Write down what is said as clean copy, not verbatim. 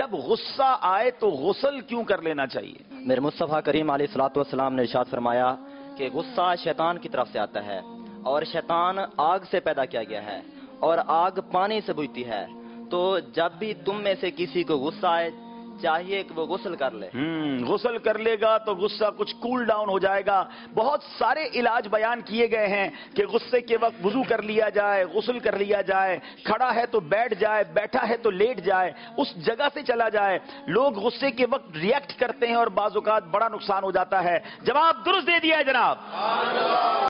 जब गुस्सा आए तो गुस्ल क्यों कर लेना चाहिए? मेरे मुस्तफ़ा करीम अलैहिस्सलाम ने इरशाद फरमाया कि गुस्सा शैतान की तरफ से आता है और शैतान आग से पैदा किया गया है और आग पानी से बुझती है। तो जब भी तुम में से किसी को गुस्सा आए चाहिए कि वो गुस्ल कर ले। गुस्ल कर लेगा तो गुस्सा कुछ कूल डाउन हो जाएगा। बहुत सारे इलाज बयान किए गए हैं कि गुस्से के वक्त वुजू कर लिया जाए, गुस्ल कर लिया जाए, खड़ा है तो बैठ जाए, बैठा है तो लेट जाए, उस जगह से चला जाए। लोग गुस्से के वक्त रिएक्ट करते हैं और बाज़ औक़ात बड़ा नुकसान हो जाता है। जवाब दुरुस्त दे दिया है जनाब।